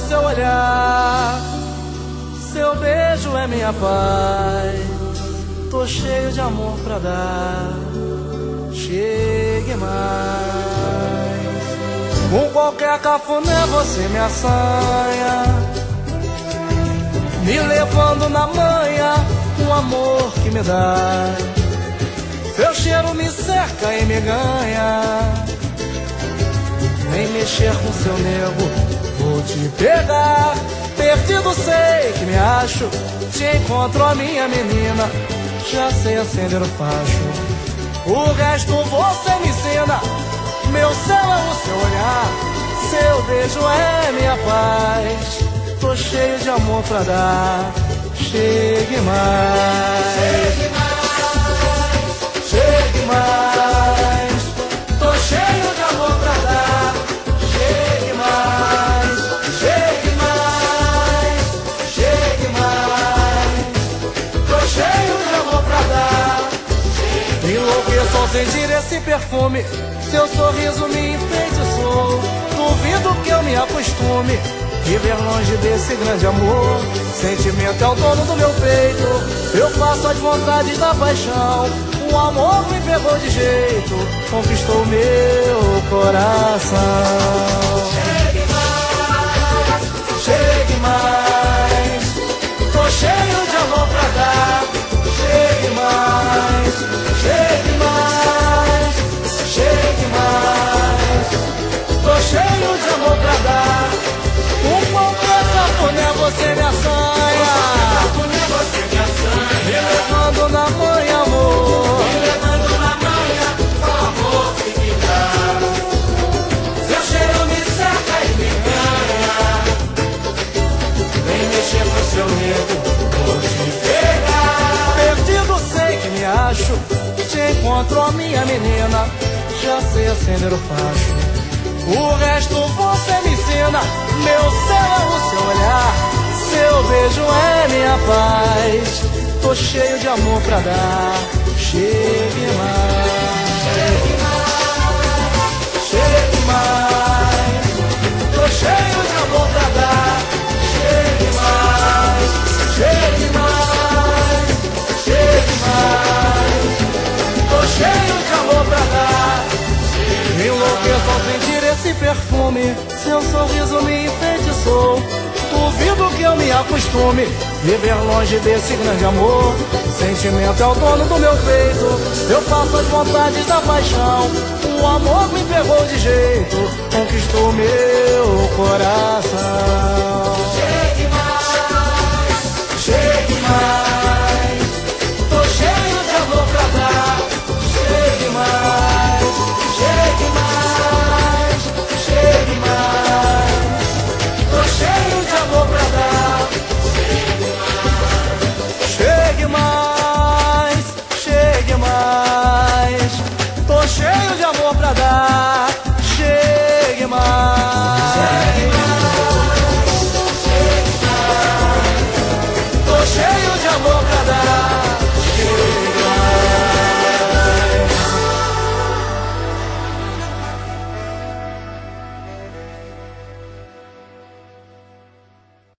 seu olhar, seu beijo é minha paz. Tô cheio de amor pra dar, chegue mais. Com qualquer cafuné você me assanha, me levando na manha, o amor que me dá. Seu cheiro me cerca e me ganha. Nem mexer com seu nego, vou te pegar. Perdido sei que me acho, te encontro a minha menina. Já sei acender o facho, o resto você me ensina. Meu céu é o seu olhar, seu beijo é minha paz. Tô cheio de amor pra dar, chegue mais. Chegue mais, chegue mais. Tô cheio de amor pra dar, chegue mais, chegue mais, chegue mais. Tô cheio de amor pra dar. Enlouqueço ao sentir esse perfume, seu sorriso me enfeitiçou. Duvido que eu me acostume viver longe desse grande amor. Sentimento é o dono do meu peito, eu faço as vontades da paixão. O amor me pegou de jeito, conquistou meu coração. Chegue mais, chegue mais. Tô cheio de amor pra dar. Chegue mais, chegue mais, chegue mais. Tô cheio de amor pra dar. Com qualquer cafuné você me assanha, me levando na manhã, amor. Me levando na manhã, o amor que me dá. Seu cheiro me cerca e me ganha. Vem mexer com seu medo, vou te pegar. Perdido sei que me acho, te encontro a minha menina. Já sei acender o facho, o resto você me ensina. Meu céu é o seu olhar, seu beijo é minha paz. Tô cheio de amor pra dar, chegue mais. Chegue mais, chegue mais. Tô cheio de amor pra dar, chegue mais, chegue mais, chegue mais. Tô cheio de amor pra dar. Enlouqueço ao sentir esse perfume, seu sorriso me enfeitiçou. Duvido que eu me acostume viver longe desse grande amor. Sentimento é o dono do meu peito, eu faço as vontades da paixão. O amor me pegou de jeito, conquistou meu coração.